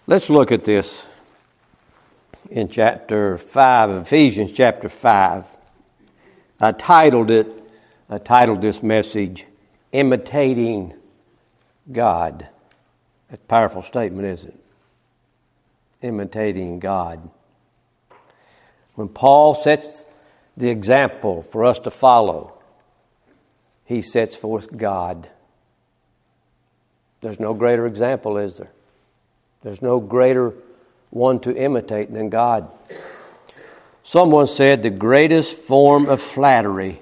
Let's look at this in chapter 5, Ephesians chapter 5. I titled this message, Imitating God. That's a powerful statement, isn't it? Imitating God. When Paul sets the example for us to follow, he sets forth God. There's no greater example, is there? There's no greater one to imitate than God. Someone said the greatest form of flattery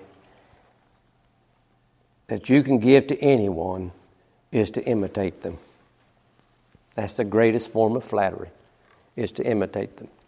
that you can give to anyone is to imitate them. That's the greatest form of flattery, is to imitate them.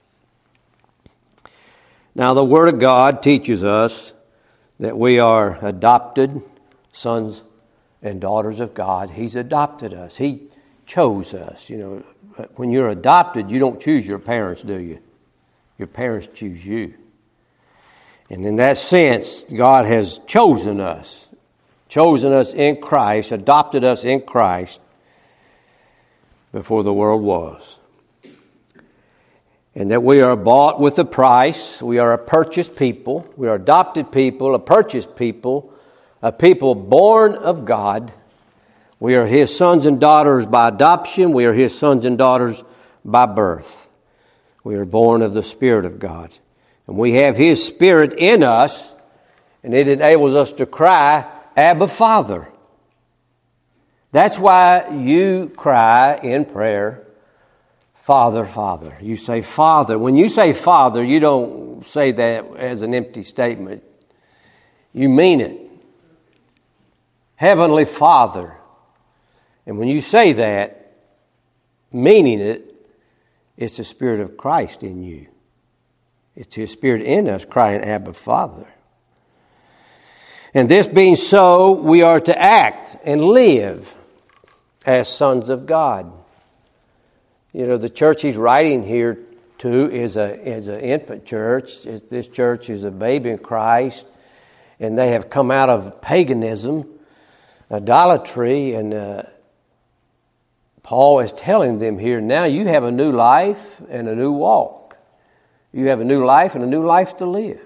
Now, the Word of God teaches us that we are adopted sons and daughters of God. He's adopted us. He chose us. You know, when you're adopted, you don't choose your parents, do you? Your parents choose you. And in that sense, God has chosen us in Christ, adopted us in Christ before the world was. And that we are bought with a price. We are a purchased people. We are adopted people, a purchased people, a people born of God. We are His sons and daughters by adoption. We are His sons and daughters by birth. We are born of the Spirit of God. And we have His Spirit in us, and it enables us to cry, Abba, Father. That's why you cry in prayer, Father, Father. You say Father. When you say Father, you don't say that as an empty statement. You mean it. Heavenly Father. And when you say that, meaning it, it's the Spirit of Christ in you. It's His Spirit in us crying, Abba, Father. And this being so, we are to act and live as sons of God. You know, the church he's writing here to is an infant church. This church is a baby in Christ, and they have come out of paganism, idolatry, and Paul is telling them here, now you have a new life and a new walk. You have a new life and a new life to live.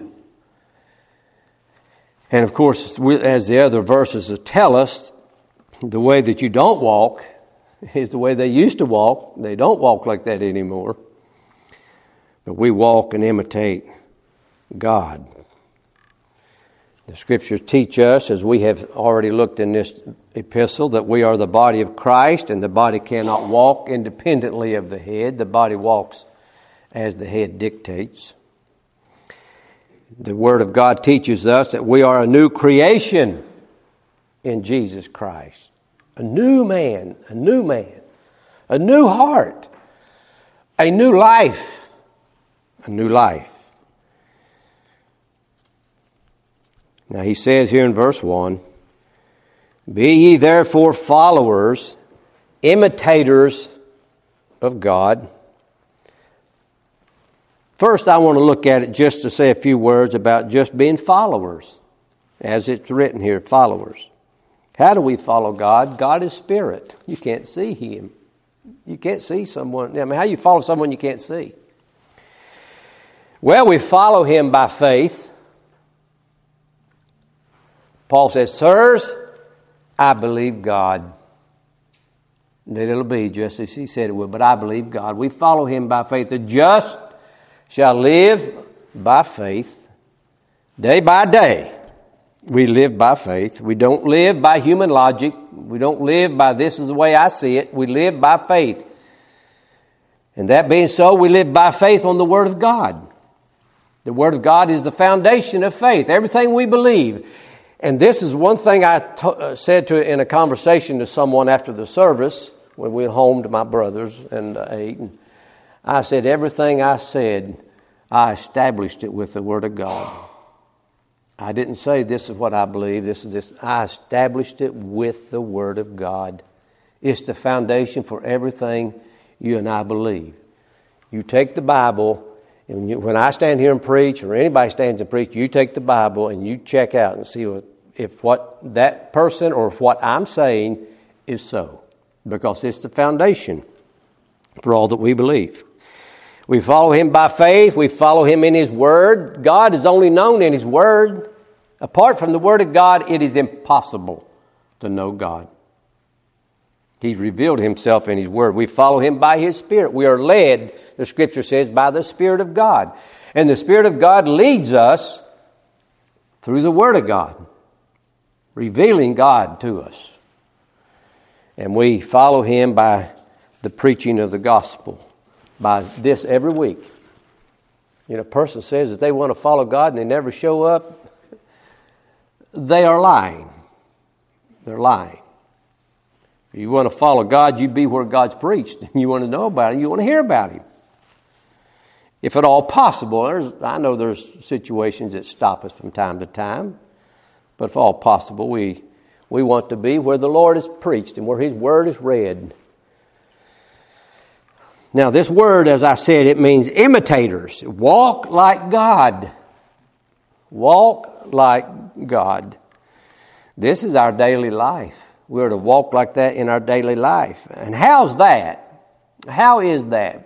And of course, as the other verses tell us, the way that you don't walk is the way they used to walk. They don't walk like that anymore. But we walk and imitate God. The Scriptures teach us, as we have already looked in this epistle, that we are the body of Christ, and the body cannot walk independently of the head. The body walks as the head dictates. The Word of God teaches us that we are a new creation in Jesus Christ. A new man, a new heart, a new life, a new life. Now he says here in verse 1, be ye therefore followers, imitators of God. First, I want to look at it just to say a few words about just being followers, as it's written here, followers. How do we follow God? God is Spirit. You can't see Him. You can't see someone. I mean, how you follow someone you can't see? Well, we follow Him by faith. Paul says, sirs, I believe God. That it'll be just as He said it would, but I believe God. We follow Him by faith. The just shall live by faith. Day by day, we live by faith. We don't live by human logic. We don't live by this is the way I see it. We live by faith. And that being so, we live by faith on the Word of God. The Word of God is the foundation of faith. Everything we believe. And this is one thing I said in a conversation to someone after the service when we went home to my brothers and ate. And I said, everything I said, I established it with the Word of God. I didn't say this is what I believe, this is this. I established it with the Word of God. It's the foundation for everything you and I believe. You take the Bible, and when I stand here and preach, or anybody stands and preach, you take the Bible and you check out and see if what that person or if what I'm saying is so. Because it's the foundation for all that we believe. We follow Him by faith. We follow Him in His Word. God is only known in His Word. Apart from the Word of God, it is impossible to know God. He's revealed Himself in His Word. We follow Him by His Spirit. We are led, the Scripture says, by the Spirit of God. And the Spirit of God leads us through the Word of God, revealing God to us. And we follow Him by the preaching of the gospel, by this every week. You know, a person says that they want to follow God and they never show up, they are lying. They're lying. If you want to follow God, you be where God's preached. And you want to know about Him. You want to hear about Him. If at all possible, I know there's situations that stop us from time to time. But if all possible, we want to be where the Lord is preached and where His Word is read. Now, this word, as I said, it means imitators. Walk like God. Walk like God. This is our daily life. We're to walk like that in our daily life. And how's that? How is that?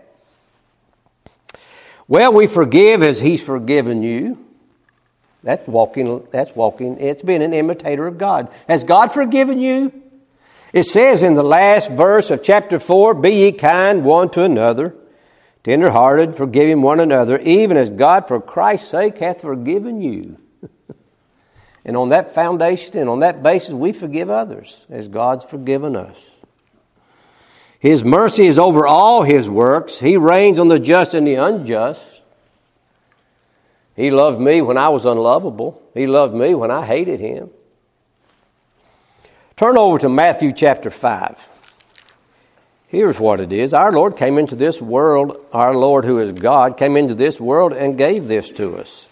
Well, we forgive as He's forgiven you. That's walking. It's being an imitator of God. Has God forgiven you? It says in the last verse of chapter 4, be ye kind one to another, tender-hearted, forgiving one another, even as God for Christ's sake hath forgiven you. And on that foundation and on that basis, we forgive others as God's forgiven us. His mercy is over all His works. He reigns on the just and the unjust. He loved me when I was unlovable. He loved me when I hated Him. Turn over to Matthew chapter 5. Here's what it is. Our Lord came into this world, our Lord who is God, came into this world and gave this to us.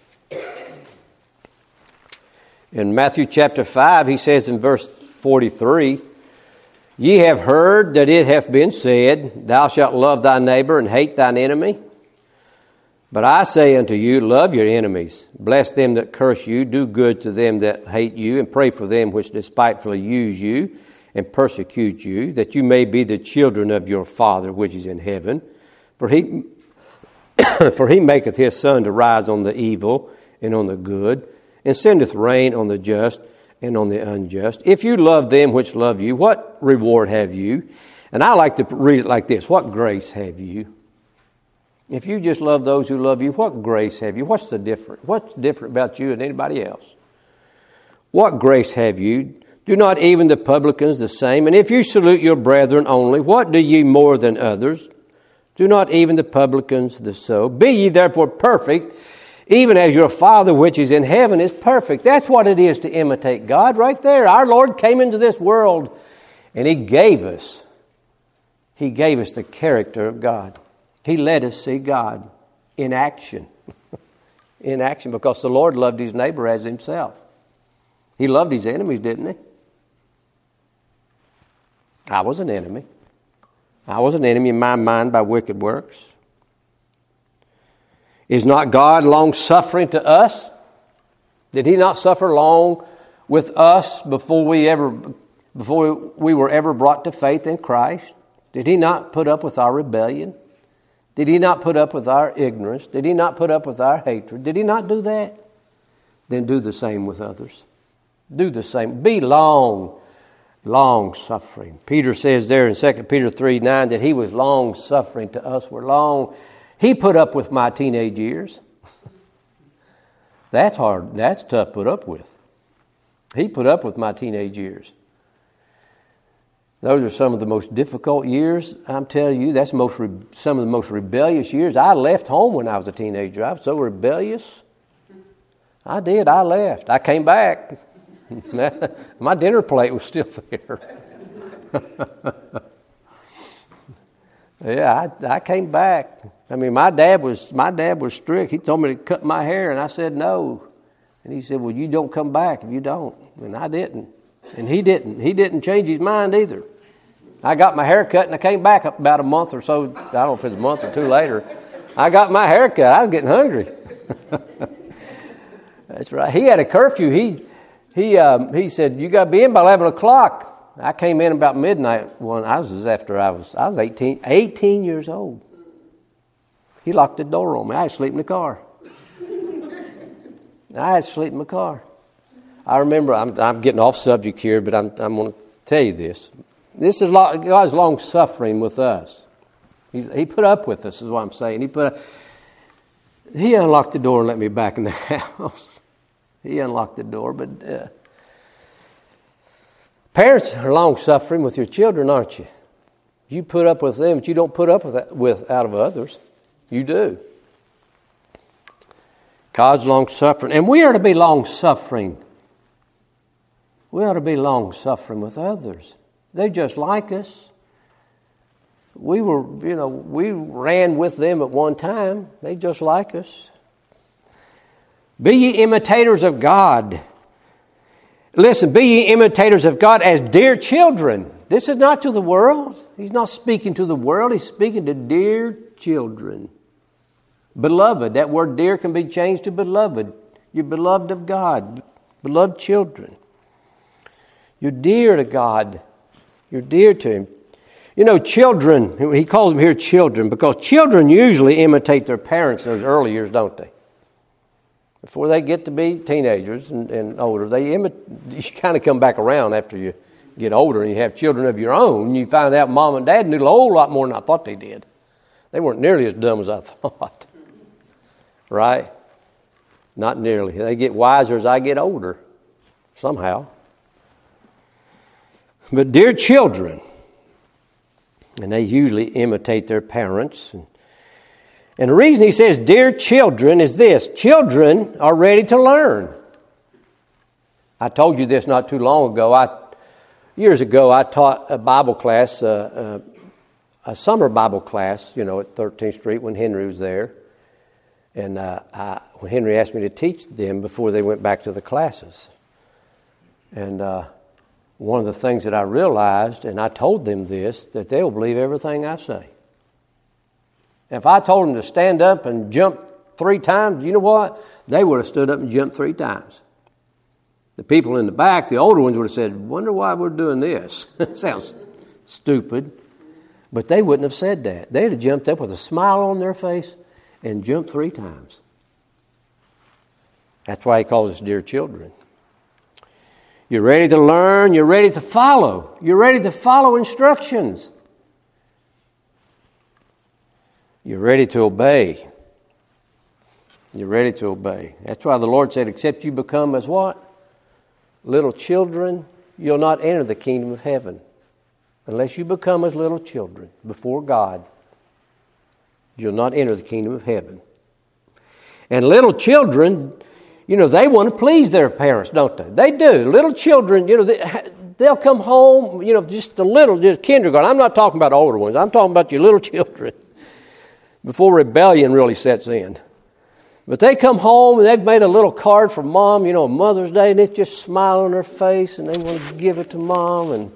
In Matthew chapter 5, He says in verse 43, ye have heard that it hath been said, thou shalt love thy neighbor and hate thine enemy. But I say unto you, love your enemies, bless them that curse you, do good to them that hate you, and pray for them which despitefully use you and persecute you, that you may be the children of your Father which is in heaven. For he maketh His sun to rise on the evil and on the good, and sendeth rain on the just and on the unjust. If you love them which love you, what reward have you? And I like to read it like this, what grace have you? If you just love those who love you, what grace have you? What's different about you and anybody else? What grace have you? Do not even the publicans the same? And if you salute your brethren only, what do ye more than others? Do not even the publicans so? Be ye therefore perfect, even as your Father which is in heaven is perfect. That's what it is to imitate God right there. Our Lord came into this world and He gave us the character of God. He let us see God in action. In action, because the Lord loved His neighbor as Himself. He loved His enemies, didn't He? I was an enemy. I was an enemy in my mind by wicked works. Is not God long-suffering to us? Did He not suffer long with us before we were ever brought to faith in Christ? Did He not put up with our rebellion? Did He not put up with our ignorance? Did He not put up with our hatred? Did He not do that? Then do the same with others. Do the same. Be long-suffering. Peter says there in 2 Peter 3:9 that he was long-suffering to us. He put up with my teenage years. That's hard. That's tough to put up with. He put up with my teenage years. Those are some of the most difficult years. I'm telling you, that's some of the most rebellious years. I left home when I was a teenager. I was so rebellious. I did. I left. I came back. My dinner plate was still there. Yeah, I came back. I mean, my dad was strict. He told me to cut my hair, and I said no. And he said, well, you don't come back if you don't. And I didn't. And he didn't. He didn't change his mind either. I got my hair cut, and I came back about a month or so. I don't know if it was a month or two later. I got my hair cut. I was getting hungry. That's right. He had a curfew. He said, you got to be in by 11 o'clock. I came in about midnight I was 18 years old. He locked the door on me. I had to sleep in the car. I remember, I'm getting off subject here, but I'm going to tell you this. This is God's long suffering with us. He put up with us, is what I'm saying. He unlocked the door and let me back in the house. He unlocked the door, but parents are long suffering with your children, aren't you? You put up with them, but you don't put up with out of others. You do. God's long suffering, and we are to be long suffering. We ought to be long suffering with others. They're just like us. We ran with them at one time. They just like us. Be ye imitators of God. Listen, be ye imitators of God as dear children. This is not to the world. He's not speaking to the world. He's speaking to dear children. Beloved. That word dear can be changed to beloved. You're beloved of God. Beloved children. You're dear to God. You're dear to Him. You know, children, he calls them here children because children usually imitate their parents in those early years, don't they? Before they get to be teenagers and older, you kind of come back around after you get older and you have children of your own. And you find out mom and dad knew a whole lot more than I thought they did. They weren't nearly as dumb as I thought. Right? Not nearly. They get wiser as I get older, somehow. But dear children, and they usually imitate their parents. And the reason he says dear children is this. Children are ready to learn. I told you this not too long ago. Years ago, I taught a Bible class, a summer Bible class, at 13th Street when Henry was there. And when Henry asked me to teach them before they went back to the classes. And one of the things that I realized, and I told them this, that they'll believe everything I say. If I told them to stand up and jump 3 times, you know what? They would have stood up and jumped 3 times. The people in the back, the older ones, would have said, wonder why we're doing this. Sounds stupid. But they wouldn't have said that. They'd have jumped up with a smile on their face and jumped 3 times. That's why he calls us dear children. You're ready to learn. You're ready to follow. You're ready to follow instructions. You're ready to obey. You're ready to obey. That's why the Lord said, except you become as what? Little children, you'll not enter the kingdom of heaven. Unless you become as little children before God, you'll not enter the kingdom of heaven. And little children, they want to please their parents, don't they? They do. Little children, they'll come home, just kindergarten. I'm not talking about older ones. I'm talking about your little children before rebellion really sets in. But they come home and they've made a little card for mom, Mother's Day, and it's just smile on their face and they want to give it to mom. And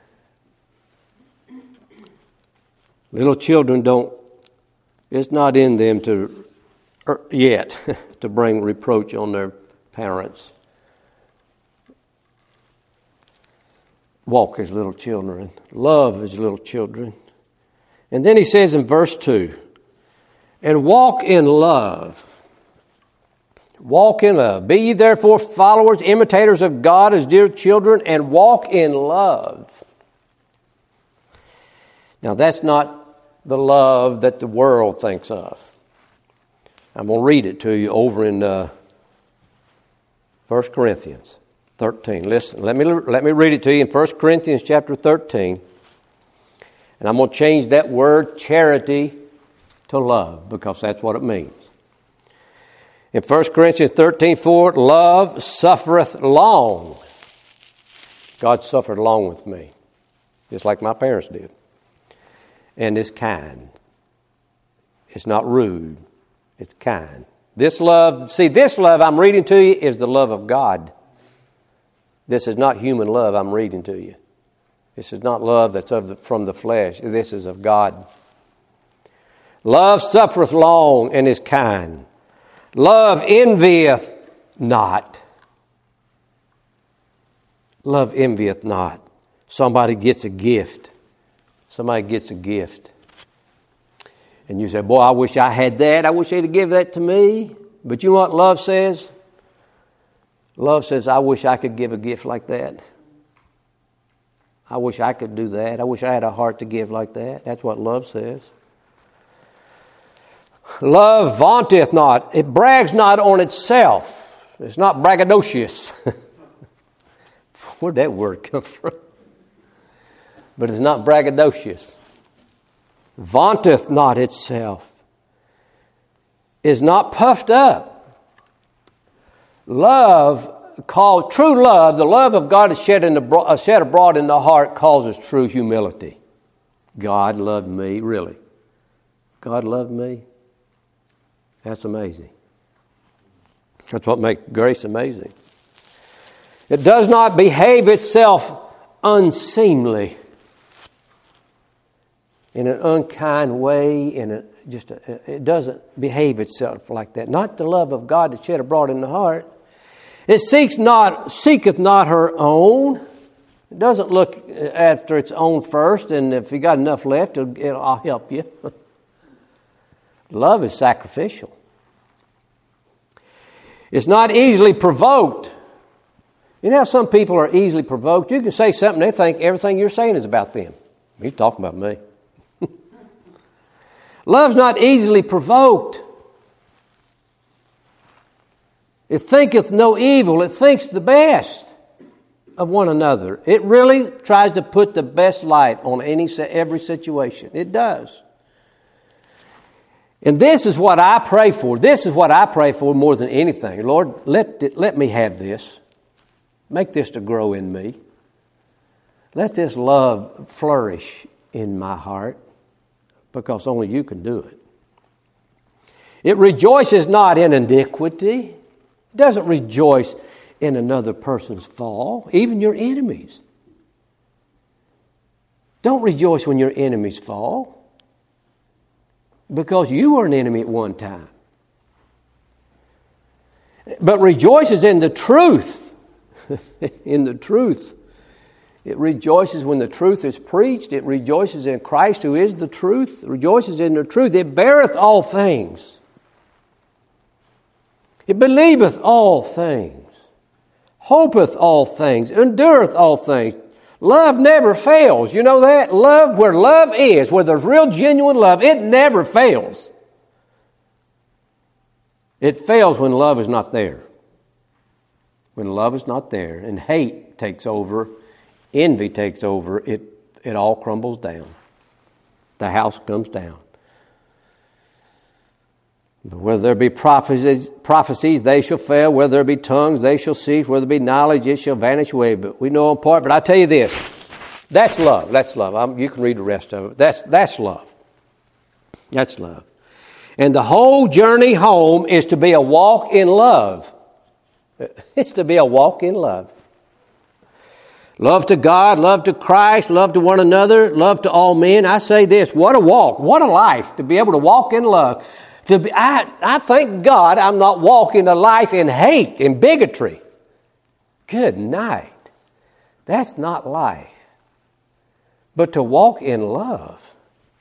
little children it's not in them yet to bring reproach on their parents. Walk as little children. Love as little children. And then he says in verse 2, and walk in love. Walk in love. Be ye therefore followers, imitators of God as dear children, and walk in love. Now that's not the love that the world thinks of. I'm going to read it to you over in 1 Corinthians 13. Listen, let me read it to you in 1 Corinthians chapter 13. And I'm going to change that word charity to love because that's what it means. In 1 Corinthians 13:4, love suffereth long. God suffered long with me, just like my parents did. And is kind. It's not rude. It's kind. This love I'm reading to you is the love of God. This is not human love I'm reading to you. This is not love that's from the flesh. This is of God. Love suffereth long and is kind. Love envieth not. Love envieth not. Somebody gets a gift. Somebody gets a gift. And you say, boy, I wish I had that. I wish they'd have given that to me. But you know what love says? Love says, I wish I could give a gift like that. I wish I could do that. I wish I had a heart to give like that. That's what love says. Love vaunteth not. It brags not on itself. It's not braggadocious. Where'd that word come from? But it's not braggadocious. Vaunteth not itself. Is not puffed up. True love, the love of God is shed abroad in the heart, causes true humility. God loved me, really. God loved me. That's amazing. That's what makes grace amazing. It does not behave itself unseemly, in an unkind way, it doesn't behave itself like that. Not the love of God that's shed abroad in the heart. It seeketh not her own. It doesn't look after its own first, and if you got enough left, I'll help you. Love is sacrificial. It's not easily provoked. You know how some people are easily provoked? You can say something, they think everything you're saying is about them. You're talking about me. Love's not easily provoked. It thinketh no evil. It thinks the best of one another. It really tries to put the best light on every situation. It does. And this is what I pray for. This is what I pray for more than anything. Lord, let me have this. Make this to grow in me. Let this love flourish in my heart, because only you can do it. It rejoices not in iniquity. It doesn't rejoice in another person's fall, even your enemies. Don't rejoice when your enemies fall, because you were an enemy at one time. But rejoices in the truth. In the truth. It rejoices when the truth is preached. It rejoices in Christ who is the truth. It rejoices in the truth. It beareth all things. It believeth all things. Hopeth all things. Endureth all things. Love never fails. You know that? Where love is, where there's real genuine love, it never fails. It fails when love is not there. When love is not there and hate takes over, envy takes over, it all crumbles down. The house comes down. But whether there be prophecies, they shall fail. Whether there be tongues, they shall cease. Whether there be knowledge, it shall vanish away. But we know in part. But I tell you this, that's love. That's love. You can read the rest of it. That's love. That's love. And the whole journey home is to be a walk in love. It's to be a walk in love. Love to God, love to Christ, love to one another, love to all men. I say this, what a walk, what a life to be able to walk in love. I thank God I'm not walking a life in hate and bigotry. Good night. That's not life. But to walk in love.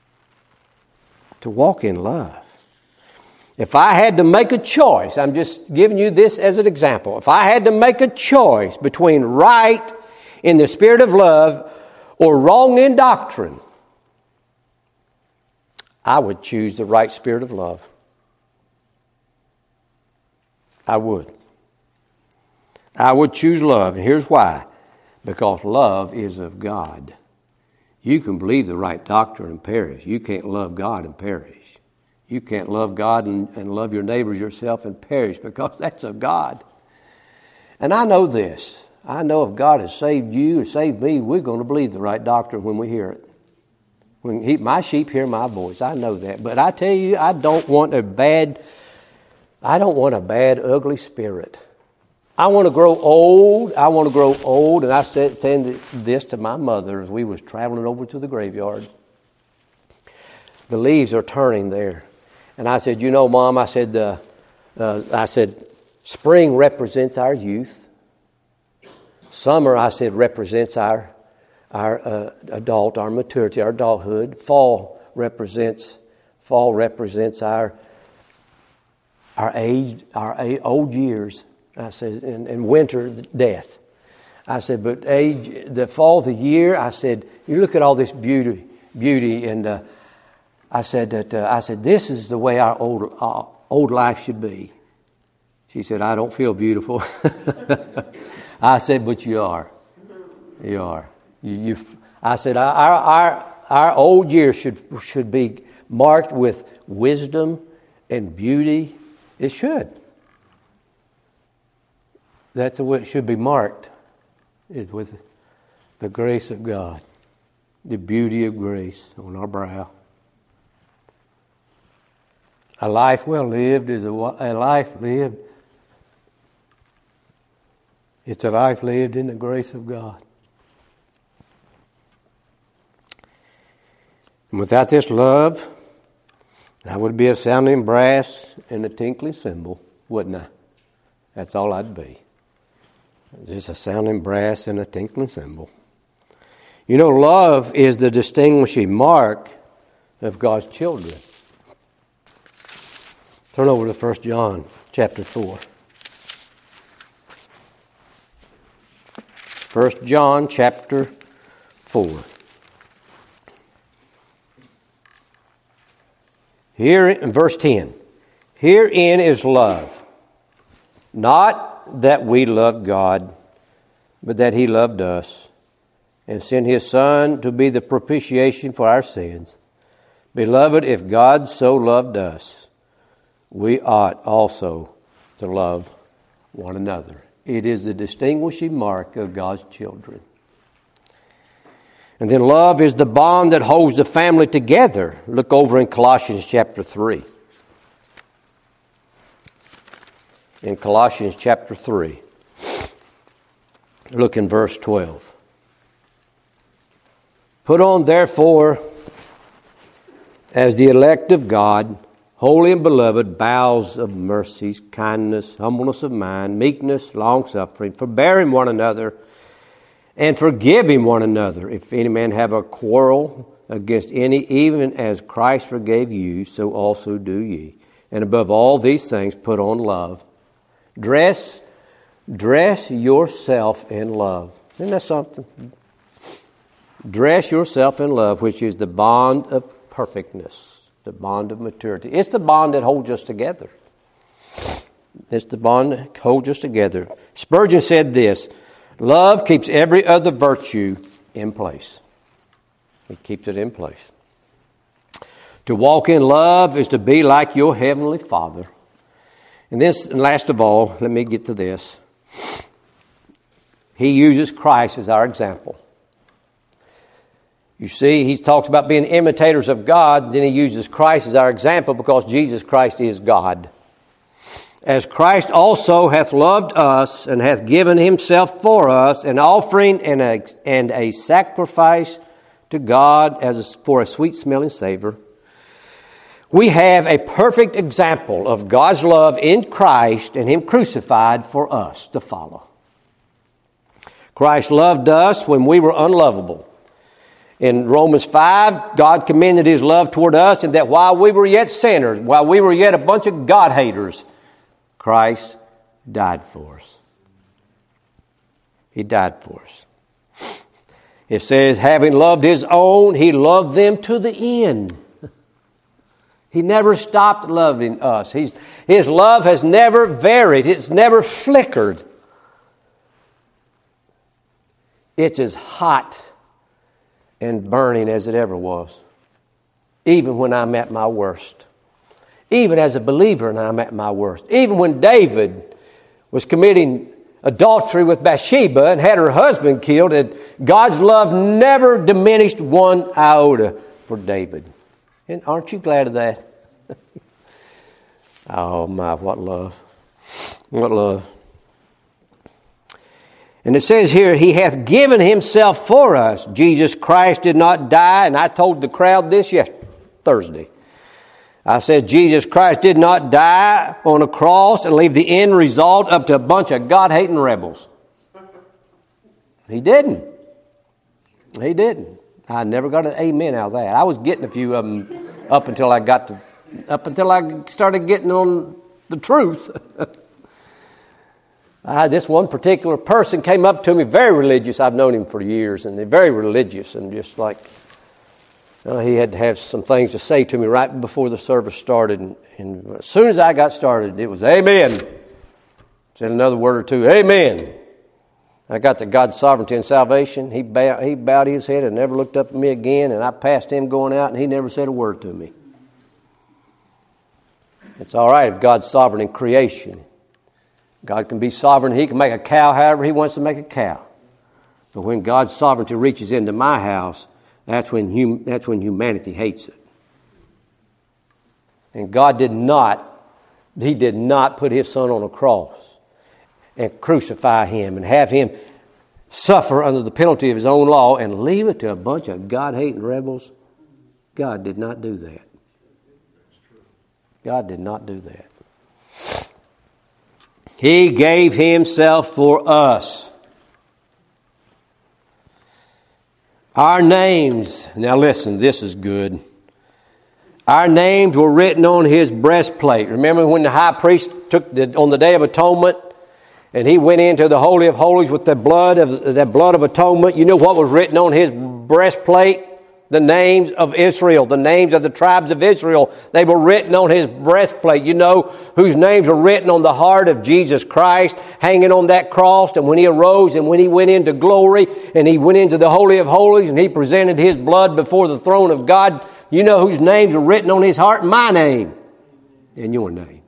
To walk in love. If I had to make a choice, I'm just giving you this as an example. If I had to make a choice between right in the spirit of love or wrong in doctrine, I would choose the right spirit of love. I would. I would choose love. And here's why. Because love is of God. You can believe the right doctrine and perish. You can't love God and perish. You can't love God and love your neighbors yourself and perish, because that's of God. And I know this. I know if God has saved you or saved me, we're going to believe the right doctrine when we hear it. My sheep hear my voice. I know that. But I tell you, I don't want a bad, ugly spirit. I want to grow old. And I said this to my mother as we was traveling over to the graveyard. The leaves are turning there. And I said, you know, Mom, I said, spring represents our youth. Summer, I said, represents our our maturity, our adulthood. Fall represents our age, our old years. I said, and winter, death. I said, but the fall, the year. I said, you look at all this beauty, and I said this is the way our old life should be. She said, I don't feel beautiful. I said, but you are. You are. I said, our old years should be marked with wisdom and beauty. It should. That's the way it should be marked, is with the grace of God, the beauty of grace on our brow. A life well lived is a life lived. It's a life lived in the grace of God. And without this love, I would be a sounding brass and a tinkling cymbal, wouldn't I? That's all I'd be. Just a sounding brass and a tinkling cymbal. You know, love is the distinguishing mark of God's children. Turn over to 1 John chapter 4. 1 John chapter 4. Here in verse 10. Herein is love, not that we loved God, but that He loved us, and sent His Son to be the propitiation for our sins. Beloved, if God so loved us, we ought also to love one another. It is the distinguishing mark of God's children. And then love is the bond that holds the family together. Look over in Colossians chapter 3. In Colossians chapter 3. Look in verse 12. Put on, therefore, as the elect of God, holy and beloved, bowels of mercies, kindness, humbleness of mind, meekness, long-suffering, forbearing one another, and forgiving one another. If any man have a quarrel against any, even as Christ forgave you, so also do ye. And above all these things, put on love. Dress yourself in love. Isn't that something? Dress yourself in love, which is the bond of perfectness, the bond of maturity. It's the bond that holds us together. It's the bond that holds us together. Spurgeon said this, love keeps every other virtue in place. It keeps it in place. To walk in love is to be like your heavenly Father. And last of all, let me get to this. He uses Christ as our example. You see, he talks about being imitators of God, then he uses Christ as our example because Jesus Christ is God. As Christ also hath loved us and hath given himself for us, an offering and a sacrifice to God for a sweet-smelling savor, we have a perfect example of God's love in Christ and him crucified for us to follow. Christ loved us when we were unlovable. In Romans 5, God commended his love toward us, and that while we were yet sinners, while we were yet a bunch of God-haters, Christ died for us. He died for us. It says, having loved his own, he loved them to the end. He never stopped loving us. His love has never varied. It's never flickered. It's as hot and burning as it ever was. Even when I'm at my worst. Even as a believer and I'm at my worst. Even when David was committing adultery with Bathsheba and had her husband killed, and God's love never diminished one iota for David. And aren't you glad of that? Oh my, what love. What love. And it says here, he hath given himself for us. Jesus Christ did not die. And I told the crowd this Thursday. I said Jesus Christ did not die on a cross and leave the end result up to a bunch of God-hating rebels. He didn't. He didn't. I never got an amen out of that. I was getting a few of them up until I started getting on the truth. This one particular person came up to me, very religious. I've known him for years, and they're very religious, and just like he had to have some things to say to me right before the service started. And as soon as I got started, it was amen. Said another word or two, amen. I got to God's sovereignty and salvation. He bowed his head and never looked up at me again, and I passed him going out, and he never said a word to me. It's all right if God's sovereign in creation. God can be sovereign. He can make a cow however he wants to make a cow. But when God's sovereignty reaches into my house, that's when humanity hates it. And God did not put his son on a cross and crucify him and have him suffer under the penalty of his own law and leave it to a bunch of God-hating rebels. God did not do that. God did not do that. He gave himself for us. Our names, now listen, this is good. Our names were written on his breastplate. Remember when the high priest on the Day of Atonement, and he went into the Holy of Holies with the blood of atonement? You know what was written on his breastplate? The names of Israel, the names of the tribes of Israel. They were written on his breastplate. You know whose names were written on the heart of Jesus Christ, hanging on that cross. And when he arose and when he went into glory and he went into the Holy of Holies and he presented his blood before the throne of God, you know whose names were written on his heart? My name and your name.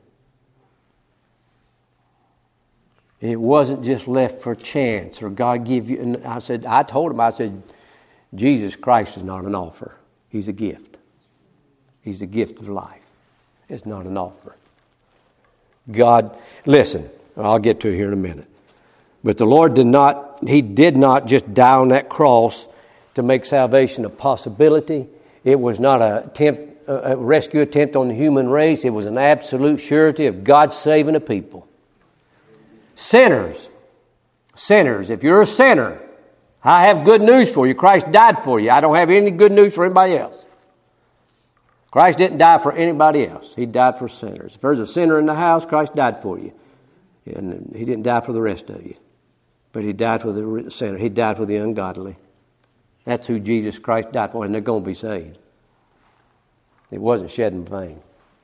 It wasn't just left for chance or God give you. And I told him, Jesus Christ is not an offer. He's a gift. He's the gift of life. It's not an offer. God, listen, I'll get to it here in a minute. But the Lord did not just die on that cross to make salvation a possibility. It was not a rescue attempt on the human race. It was an absolute surety of God saving a people. Sinners, if you're a sinner, I have good news for you. Christ died for you. I don't have any good news for anybody else. Christ didn't die for anybody else. He died for sinners. If there's a sinner in the house, Christ died for you. And he didn't die for the rest of you. But he died for the sinner. He died for the ungodly. That's who Jesus Christ died for, and they're going to be saved. It wasn't shed in vain.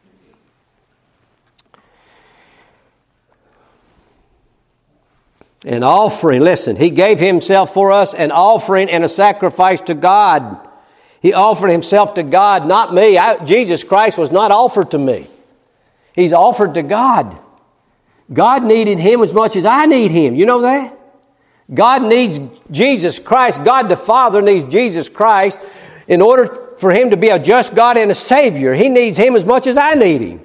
An offering, listen, he gave himself for us an offering and a sacrifice to God. He offered himself to God, not me. Jesus Christ was not offered to me. He's offered to God. God needed him as much as I need him. You know that? God needs Jesus Christ. God the Father needs Jesus Christ in order for him to be a just God and a Savior. He needs him as much as I need him.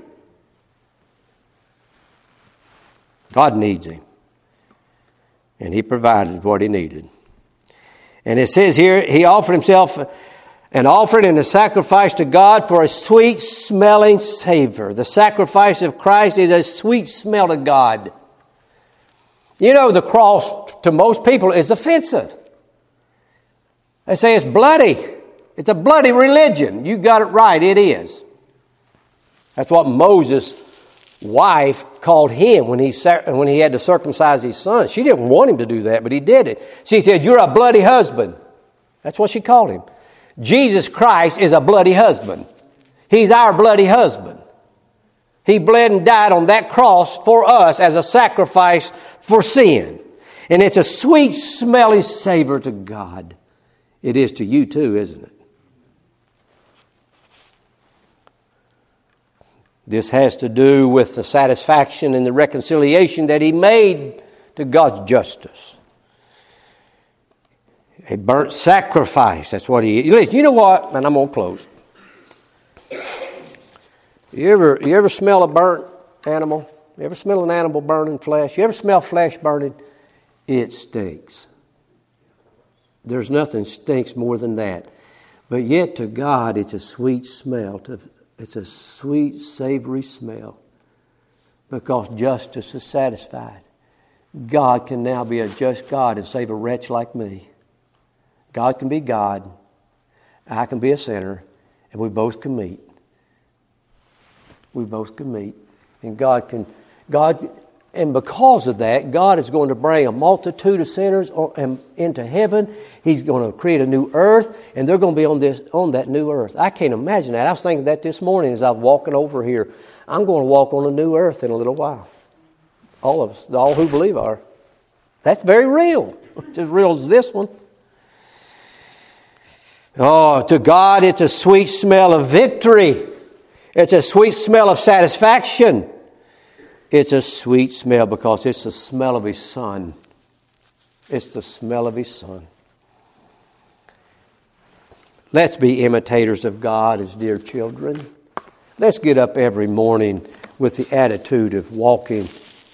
God needs him. And he provided what he needed. And it says here, he offered himself an offering and a sacrifice to God for a sweet-smelling savor. The sacrifice of Christ is a sweet smell to God. You know, the cross to most people is offensive. They say it's bloody. It's a bloody religion. You got it right, it is. That's what Moses' wife called him when he had to circumcise his son. She didn't want him to do that, but he did it. She said, "You're a bloody husband." That's what she called him. Jesus Christ is a bloody husband. He's our bloody husband. He bled and died on that cross for us as a sacrifice for sin. And it's a sweet, smelly savor to God. It is to you too, isn't it? This has to do with the satisfaction and the reconciliation that he made to God's justice. A burnt sacrifice, that's what he is. You know what? And I'm going to close. You ever smell a burnt animal? You ever smell an animal burning flesh? You ever smell flesh burning? It stinks. There's nothing stinks more than that. But yet to God, it's a sweet smell. It's a sweet, savory smell. Because justice is satisfied. God can now be a just God and save a wretch like me. God can be God. I can be a sinner. And we both can meet. We both can meet. And and because of that, God is going to bring a multitude of sinners into heaven. He's going to create a new earth, and they're going to be on that new earth. I can't imagine that. I was thinking that this morning as I was walking over here. I'm going to walk on a new earth in a little while. All of us, all who believe are. That's very real. It's as real as this one. Oh, to God, it's a sweet smell of victory. It's a sweet smell of satisfaction. It's a sweet smell because it's the smell of His Son. It's the smell of His Son. Let's be imitators of God as dear children. Let's get up every morning with the attitude of walking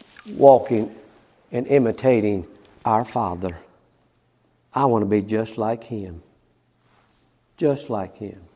and imitating our Father. I want to be just like Him. Just like Him.